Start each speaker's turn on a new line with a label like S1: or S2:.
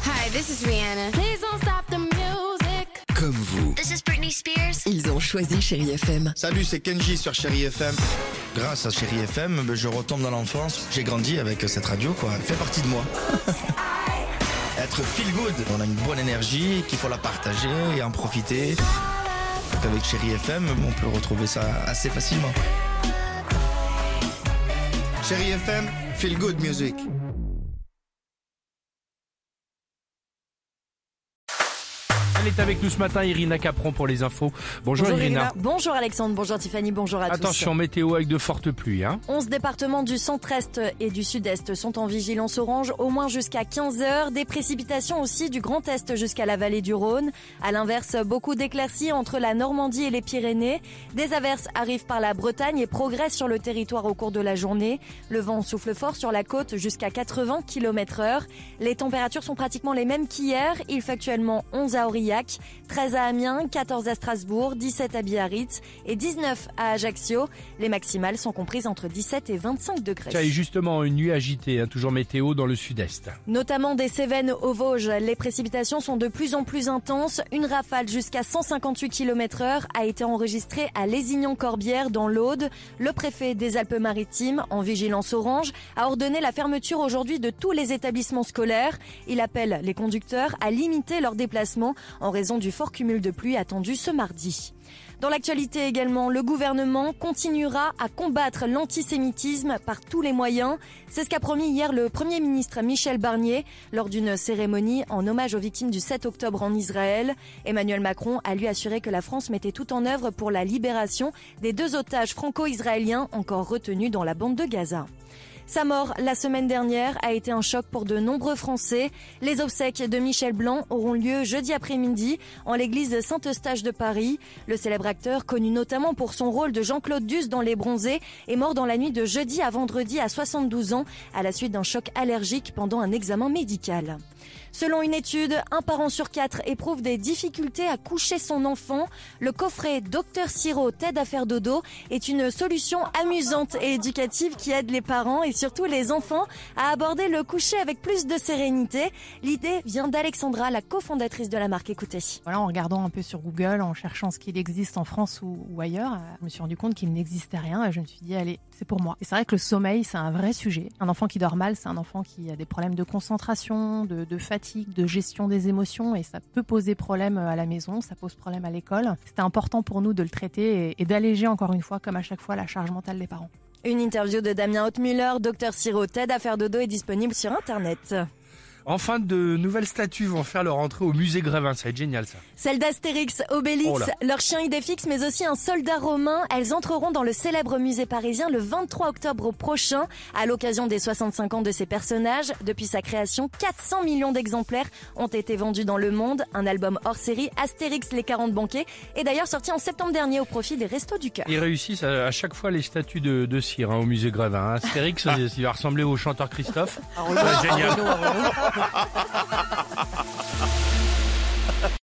S1: Hi, this is Rihanna. Please don't stop the music.
S2: Comme vous,
S3: This is Britney Spears.
S2: ils ont choisi Chérie FM.
S4: Salut, c'est Kenji sur Chérie FM. Grâce à Chérie FM, je retombe dans l'enfance. J'ai grandi avec cette radio, quoi. Elle fait partie de moi. Être feel good. On a une bonne énergie, qu'il faut la partager et en profiter. Donc avec Chérie FM, on peut retrouver ça assez facilement. Chérie FM, feel good music.
S5: Elle est avec nous ce matin, Irina Capron pour les infos. Bonjour Irina.
S6: Bonjour Alexandre, bonjour Tiffany, bonjour à tous.
S5: Attention, météo avec de fortes pluies.
S6: 11 départements du centre-est et du sud-est sont en vigilance orange au moins jusqu'à 15h. Des précipitations aussi du Grand Est jusqu'à la vallée du Rhône. À l'inverse, beaucoup d'éclaircies entre la Normandie et les Pyrénées. Des averses arrivent par la Bretagne et progressent sur le territoire au cours de la journée. Le vent souffle fort sur la côte jusqu'à 80 km/h. Les températures sont pratiquement les mêmes qu'hier. Il fait actuellement 11 à Aurillac, 13 à Amiens, 14 à Strasbourg, 17 à Biarritz et 19 à Ajaccio. Les maximales sont comprises entre 17 et 25 degrés.
S5: Tiens, et justement, une nuit agitée, toujours météo dans le sud-est.
S6: Notamment des Cévennes aux Vosges. Les précipitations sont de plus en plus intenses. Une rafale jusqu'à 158 km/h a été enregistrée à Lézignan-Corbière dans l'Aude. Le préfet des Alpes-Maritimes, en vigilance orange, a ordonné la fermeture aujourd'hui de tous les établissements scolaires. Il appelle les conducteurs à limiter leurs déplacements en raison du fort cumul de pluie attendu ce mardi. Dans l'actualité également, le gouvernement continuera à combattre l'antisémitisme par tous les moyens. C'est ce qu'a promis hier le Premier ministre Michel Barnier lors d'une cérémonie en hommage aux victimes du 7 octobre en Israël. Emmanuel Macron a lui assuré que la France mettait tout en œuvre pour la libération des 2 otages franco-israéliens encore retenus dans la bande de Gaza. Sa mort la semaine dernière a été un choc pour de nombreux Français. Les obsèques de Michel Blanc auront lieu jeudi après-midi en l'église Saint-Eustache de Paris. Le célèbre acteur, connu notamment pour son rôle de Jean-Claude Duss dans Les Bronzés, est mort dans la nuit de jeudi à vendredi à 72 ans à la suite d'un choc allergique pendant un examen médical. Selon une étude, un parent sur 4 éprouve des difficultés à coucher son enfant. Le coffret Dr Siro t'aide à faire dodo est une solution amusante et éducative qui aide les parents et surtout les enfants à aborder le coucher avec plus de sérénité. L'idée vient d'Alexandra, la cofondatrice de la marque. Écoutez.
S7: Voilà, en regardant un peu sur Google, en cherchant ce qu'il existe en France ou ailleurs, je me suis rendu compte qu'il n'existait rien et je me suis dit, allez, c'est pour moi. Et c'est vrai que le sommeil, c'est un vrai sujet. Un enfant qui dort mal, c'est un enfant qui a des problèmes de concentration, de fatigue, de gestion des émotions et ça peut poser problème à la maison, ça pose problème à l'école. C'était important pour nous de le traiter et d'alléger encore une fois, comme à chaque fois, la charge mentale des parents.
S6: Une interview de Damien Hautmüller, Dr Siro t'aide à faire dodo est disponible sur Internet.
S5: Enfin, de nouvelles statues vont faire leur entrée au musée Grévin. Ça va être génial, ça.
S6: Celle d'Astérix, Obélix,
S5: Oh là.
S6: leur chien Idéfix, mais aussi un soldat romain. Elles entreront dans le célèbre musée parisien le 23 octobre prochain, à l'occasion des 65 ans de ces personnages. Depuis sa création, 400 millions d'exemplaires ont été vendus dans le monde. Un album hors série, Astérix, les 40 banquets, est d'ailleurs sorti en septembre dernier au profit des Restos du Cœur.
S5: Ils réussissent à chaque fois les statues de cire au musée Grévin. Astérix, il va ressembler au chanteur Christophe. Ouais, génial.